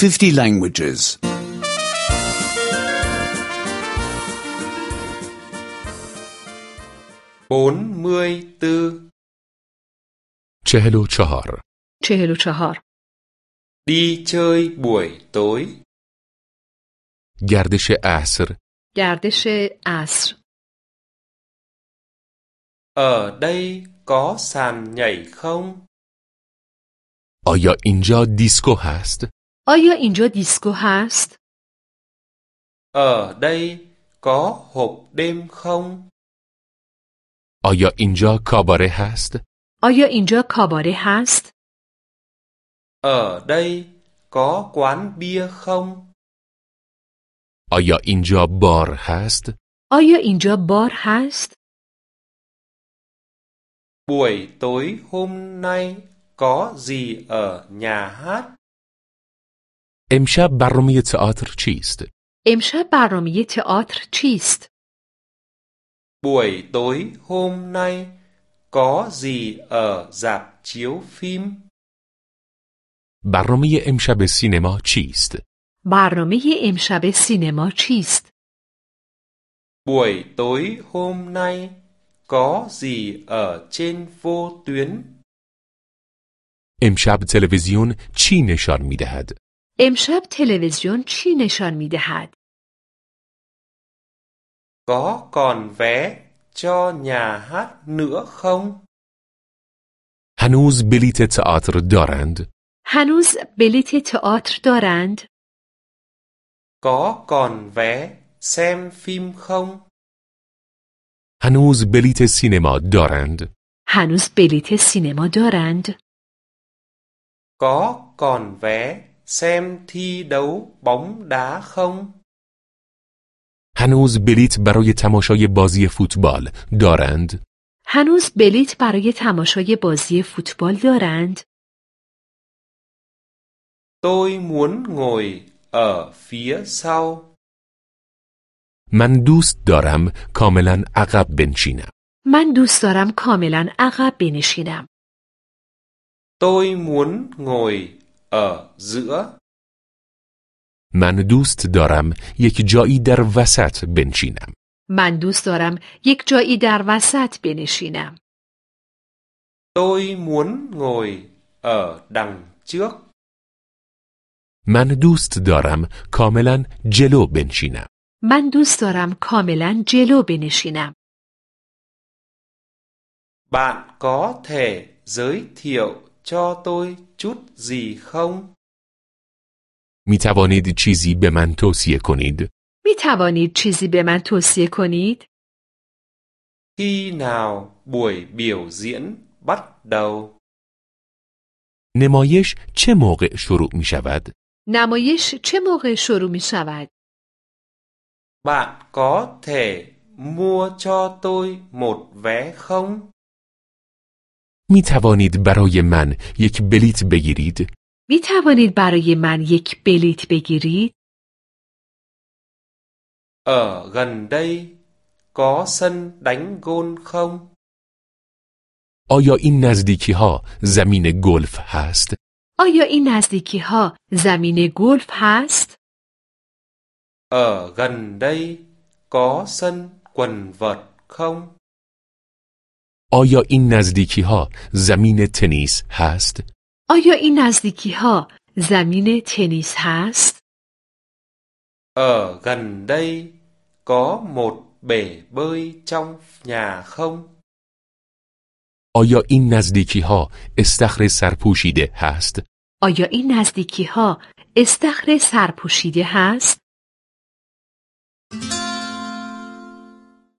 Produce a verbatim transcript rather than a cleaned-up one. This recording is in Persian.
fifty languages. bốn mươi tư. چهل و چهار. چهل و چهار. Đi chơi buổi tối. گردش عصر. گردش عصر. Ở đây có sàn nhảy không? آیا اینجا دیسکو هست؟ آیا اینجا دیسکو هست؟ Ở đây có hộp đêm không? آیا اینجا کاباره هست؟ آیا اینجا کاباره هست؟ Ở đây có quán bia không? آیا اینجا بار هست؟ آیا اینجا بار هست؟ Buổi tối hôm nay có gì ở nhà hát? امشب برنامه تئاتر چیست؟ امشب برنامه تئاتر چیست؟ Buổi tối hôm nay có gì ở rạp chiếu phim? برنامه امشب سینما چیست؟ برنامه امشب سینما چیست؟ Buổi tối hôm nay có gì ở trên vô tuyến? امشب تلویزیون چی نشان می‌دهد؟ امشب تلویزیون چی نشان می‌دهد؟ Có còn vé cho nhà hát nữa không? هنوز بلیت تئاتر دارند؟ هنوز بلیت تئاتر دارند؟ Có còn vé xem phim không? هنوز بلیت سینما دارند؟ هنوز بلیت سینما دارند؟ Có còn vé xem thi đấu bóng đá không? هنوز بلیت برای تماشای بازی فوتبال دارند؟ هنوز بلیت برای تماشای بازی فوتبال دارند؟ Tôi muốn ngồi ở phía sau. من دوست دارم کاملا عقب بنشینم. من دوست دارم کاملا عقب بنشینم. Tôi muốn ngồi ở giữa. من دوست دارم یک جایی در وسط بنشینم. من دوست دارم یک جایی در وسط بنشینم. Tôi muốn ngồi ở đằng trước. من دوست دارم کاملا جلو بنشینم. من دوست دارم کاملا جلو بنشینم. Bạn có thể giới thiệu cho tôi chút gì không? می توانید چیزی به من توصیه کنید؟ می توانید چیزی به من توصیه کنید؟ Khi nào buổi biểu diễn bắt đầu? نمایش چه موقع شروع می شود؟ نمایش چه موقع شروع می شود؟ Bạn có thể mua cho tôi một vé không? می توانید برای من یک بلیت بگیرید؟ می توانید برای من یک بلیت بگیرید؟ Ở gần đây có sân đánh gôn không? آیا این نزدیکی ها زمین گلف هست؟ آیا این نزدیکی ها زمین گلف هست؟ Ở gần đây có sân quần vợt không? آیا این نزدیکی ها زمین تنیس هست؟ آیا این نزدیکی ها زمین تنیس هست؟ Ở gần đây có một bể bơi trong nhà không? آیا این نزدیکی ها استخر سرپوشیده هست؟ آیا این نزدیکی ها استخر سرپوشیده هست؟